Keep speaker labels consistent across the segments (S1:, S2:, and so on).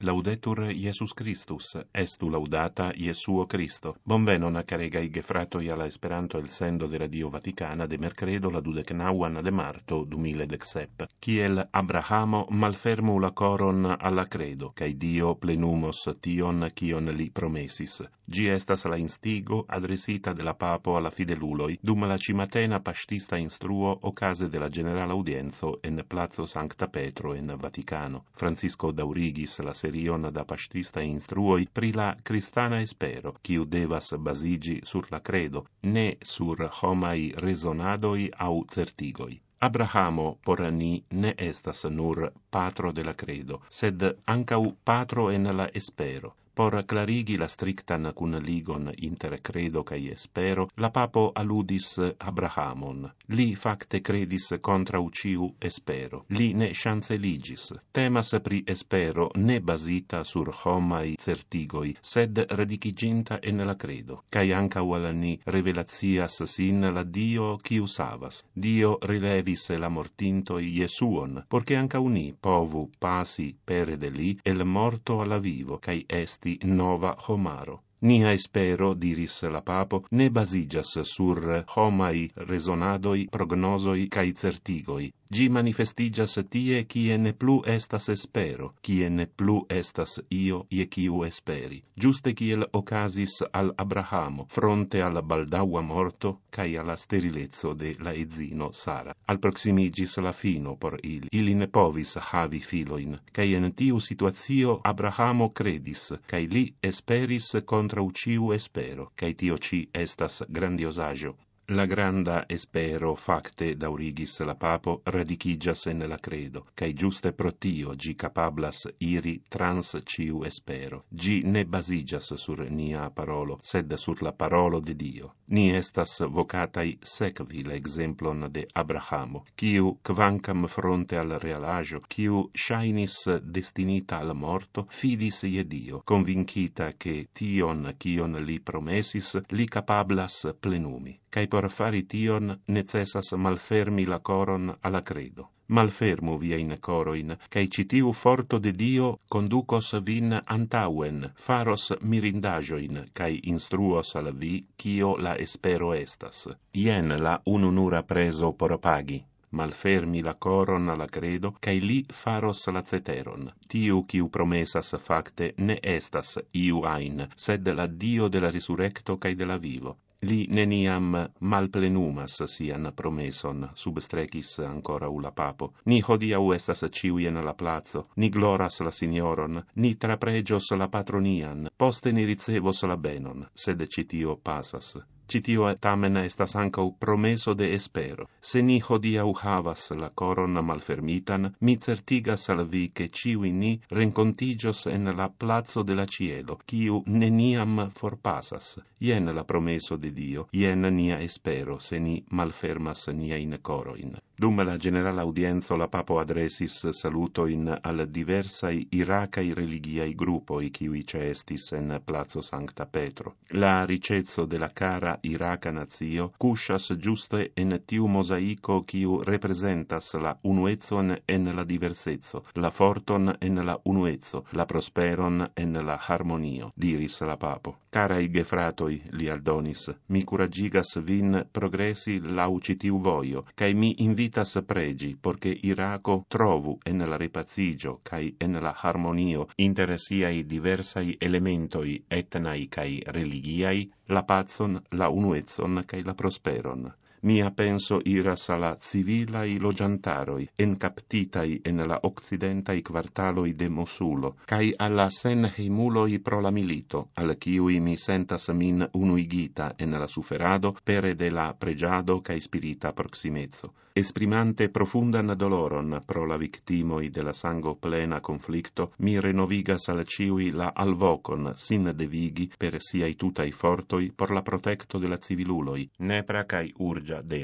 S1: Laudetur Iesus Christus, estu laudata Iesuo Christo. Bonvenon caregai gefratoi alla Esperanto el sendo de Radio Vaticana de mercredo la 29 de marto 2017. Kiel Abrahamo malfermu la coron alla credo, cae Dio plenumos tion cion li promesis. Gi estas la instigo adresita de la papo alla fideluloi dum la cimatena pastista instruo ocase de la general audienzo en Plazo Sancta Petro en Vaticano. Francisco Daurigis la serion da pastista instruoi pri la cristana espero, quiu devas basigi sur la credo, ne sur homai resonadoi au certigoi. Abrahamo por ni ne estas nur patro de la credo, sed ancau patro en la espero. Por clarigi la strictan cun ligon inter credo cae espero, la papo alludis Abrahamon. Li facte credis contra ciu espero. Li ne chanceligis. Temas pri espero ne basita sur homai certigoi, sed radikiginta en la credo. Cae ancau al ni revelatias sin la Dio quiu savas. Dio relevis la mortintoi Iesuon, porce ancau ni povu pasi pere de li el morto alla vivo, cae esti nova homaro. Nia espero, diris la papo, ne basigas sur homai resonadoi, prognosoi cae certigoi. Gi manifestigas tie kie ne plu estas espero, kie ne plu estas io ie quiu esperi. Giuste kiel ocasis al Abrahamo, fronte al baldaua morto, cae alla sterilezzo de la edzino Sara. Al proximigis la fino por ili. Ili ne povis havi filoin, cae en tiu situatio Abrahamo credis, cae li esperis contra ciu espero, cae tio ci estas grandiosaggio. La granda espero facte daurigis la papo radicigas en la credo, cae giuste pro tio gi capablas iri trans ciu espero. Gi ne basigas sur nia parolo, sed sur la parolo de Dio. Ni estas vocatai sekvi la exemplon de Abrahamo, quiu, quancam fronte al realagio, quiu shainis destinita al morto, fidis ie Dio, convincita che tion cion li promesis, li capablas plenumi. Cae por fari tion necessas malfermi la coron alla credo. Malfermu vien coroin, cae citiu forto de Dio conducos vin antauen, faros mirindagioin, cae instruos al vi, cio la espero estas. Ien la ununura preso por pagi. Malfermi la coron alla credo, cae li faros la ceteron. Tiu quiu promesas facte ne estas iu ain, sed la Dio de la resurrecto cae de la vivo. Li neniam malplenumas sian promeson, substrecis ancora la papo. Ni hodiau estas ciui en la plazo, ni gloras la signoron, ni trapregios la patronian, poste ni ricevos la benon, sed citio pasas. Citio tamen estas ancau promeso de espero. Se ni hodiau havas la coron malfermitan, mi certigas al vi che ciui ni rencontigios en la plazo de la cielo, quiu neniam forpasas. Ien la promeso de Dio, ien nia espero, se ni malfermas niain coroin. Dum la general audienzo la papo adresis salutoin al diversai iracai religiai gruppoi quiui estis en Plazo Sancta Petro. La ricezzo de la cara Iraca nazio cuscias giuste en tiu mosaico quiu representas la unuezon en la diversezzo, la forton en la unuezzo, la prosperon en la harmonio, diris la papo. Carai gefratoi, li aldonis, mi curagigas vin progressi lau citiu voio, cae mi invitas pregi, porce Iraco trovu en la repazigio cae en la harmonio inter siai diversai elementoi etnai cae religiai, la pazon, la unuezon cae la prosperon. Mia penso iras alla civilai logiantaroi, encaptitai en la occidentai quartaloi de Mosulo, cae alla senheimuloi pro la milito, al ciui mi sentas min unuigita en la suferado pere de la pregiado cae spirita proximezzo. Esprimante profundan doloron pro la victimoi de la sango plena conflicto, mi renovigas al ciui la alvocon sin devigi per siai tutai fortoi por la protecto de la civiluloi, nepra cae urgia devo.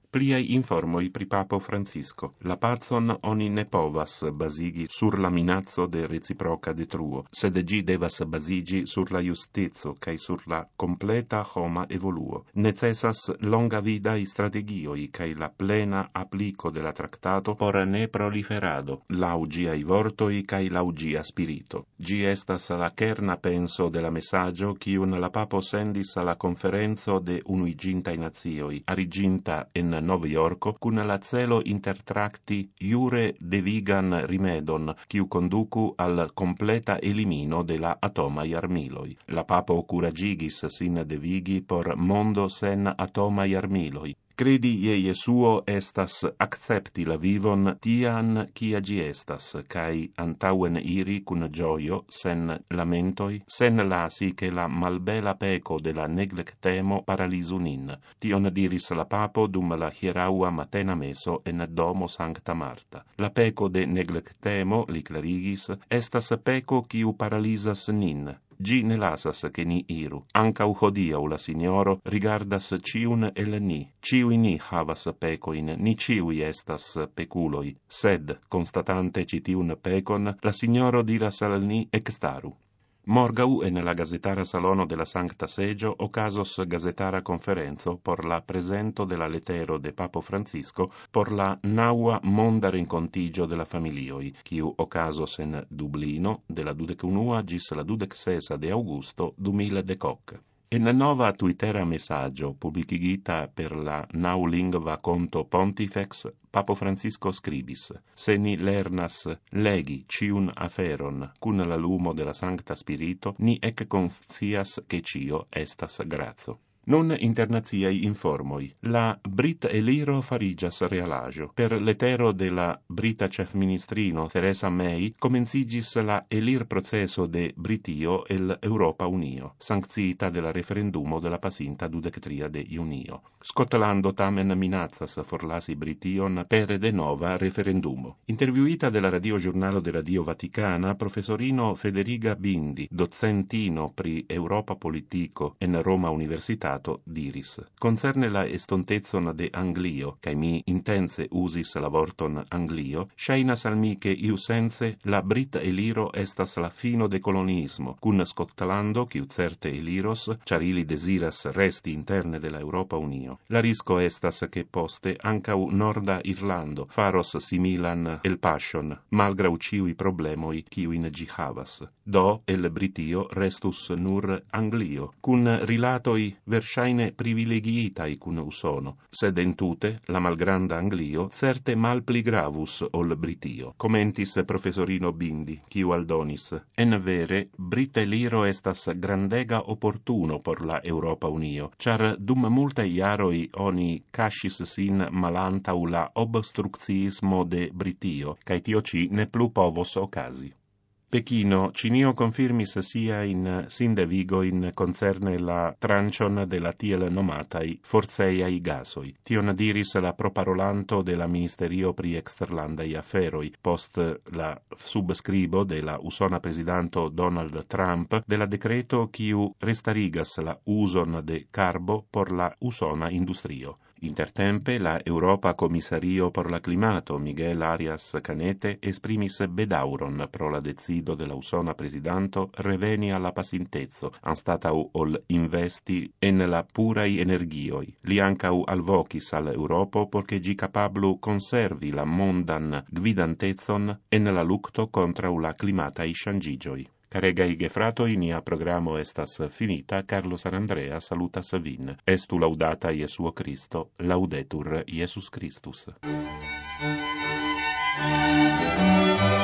S1: Pliaj informoj pri papo Francisco. La pacon oni ne povas bazigi sur la minazzo de reciproca detruo, sed ĝi devas bazigi sur la justeco kaj sur la completa homa evoluo. Necesas longavidaj strategioj kaj la plena aplico de la traktato por ne proliferado, laŭ ĝiaj vortoj kaj laŭ ĝia spirito. Ĝi estas la kerna penso de la mesaĝo kiun la papo sendis a la konferenco de Unuiĝintaj Nacioj, ariĝinta en Nov Yorko, kun la celo intertrakti jure devigan rimedon, kiu konduku al completa elimino de la atomaj armiloj. La papo kuraĝigis sin devigi por mondo sen atomaj armiloj. Credi je Jesuo estas accepti la vivon tian kia ĝi estas, kaj antaŭen iri kun ĝojo, sen lamentoj, sen lasi ke la malbela peko de la neglektemo paralizu nin. Tion diris la papo dum la hieraŭa matena meso en domo Sankta Marta. La peko de neglektemo, li klarigis, estas peko kiu paralizas nin. Gi ne lasas che ni iru. Ancau hodiaŭ la Signoro rigardas ciun el ni. Ciui ni havas pecoin, ni ciui estas peculoi. Sed, constatante citiun pecon, la Signoro diras al ni ekstaru. Morgau en la gazetara salono de la Sancta Seggio ocasos gazetara conferenzo por la presento de la letero de Papo Francisco por la naŭa monda renkontigio de la familioj, kiu okazos en Dublino de la 21 ĝis la 26 de aŭgusto 2010. En la nova Twittera messaggio publicigita per la naŭlingva konto Pontifex, Papo Francisco scribis: se ni lernas legi ciun aferon kun la lumo de la Sancta Spirito, ni ekkonscias ke ĉio estas graco. Nun internaciaj informoj. La Brit eliro fariĝas realaĵo. Per letero de la brita ĉefministrino Theresa May komenciĝis la elirproceso de Britio el Eŭropa Unio, sankciita de la referendumo de la pasinta 23 de junio. Skotlando tamen minacas forlasi Brition per denova referendumo. Intervjuita de la radioĵurnalo de Radio Vaticana, profesorino Federiga Bindi, docentino pri Eŭropa politiko en Roma Universitato, diris: concerne la estontezon de Anglio, kaj mi intense usis la vorton Anglio, ŝajnas al mi ke iusence la brita eliro estas la fino de kolonismo, kun Skotlando, kiu certe eliros, ĉar ili deziras resti interne de la Eŭropa Unio. La risko estas ke poste ankaŭ Norda Irlando faros similan elpaŝon, malgraŭ ĉiuj problemoj kiujn ĝi havas. Do el Britio restus nur Anglio, kun rilatoj verŝajne privilegiitaj kun Usono, sed entute la malgranda Anglio certe malpli gravus ol Britio. Commentis profesorino Bindi, kiu aldonis: en vere, brita eliro estas grandega opportuno por la Eŭropa Unio, ĉar dum multaj jaroj oni kaŝis sin malantaŭ la obstrukciismo de Britio, kaj tio ĉi ne plu povos okazi. Pekino, Cinio confirmis siajn sindevigoin concerne la trancion de la tiel nomataj forcejaj gasoj. Tion diris la proparolanto de la Ministerio pri eksterlandaj aferoj post la subskribo de la usona prezidanto Donald Trump de la dekreto kiu restarigas la uzon de karbo por la usona industrio. Intertempe, la Europa Komisario por la Klimato, Miguel Arias Canete, esprimis bedauron pro la decido de la usona presidanto reveni alla pasintezo, anstataŭ ol investi en la puraj energioj. Li ankaŭ alvokis al Eŭropo porke ĝi kapablu konservi la mondan gvidantecon en la lukto kontraŭ la klimataj ŝanĝiĝoj. Caregai gefratoi, nia programo estas finita. Carlos Arandrea salutas vin. Estu laudata Jesuo Cristo, laudetur Jesus Christus.